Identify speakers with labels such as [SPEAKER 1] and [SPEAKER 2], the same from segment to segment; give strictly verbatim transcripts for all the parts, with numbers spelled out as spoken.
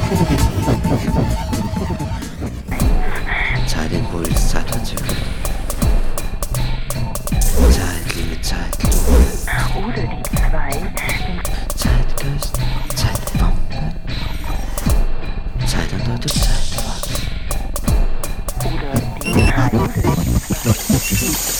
[SPEAKER 1] Zeitimpuls, Zeitverzögerung. Zeitlinie, Zeitlupe.
[SPEAKER 2] Oder die zwei.
[SPEAKER 1] Zeitgeist, Zeitbombe. Zeitandeutung, Zeitwort.
[SPEAKER 2] Oder die drei. Oder die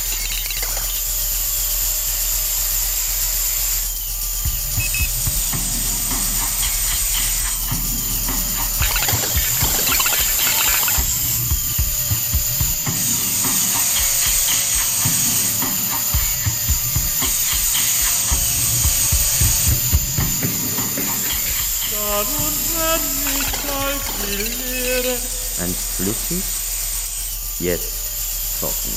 [SPEAKER 1] Einst flüssig, jetzt trocken.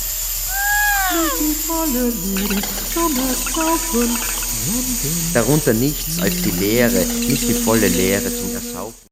[SPEAKER 1] Darunter nichts als die Leere, nicht die volle Leere zum Ersaufen.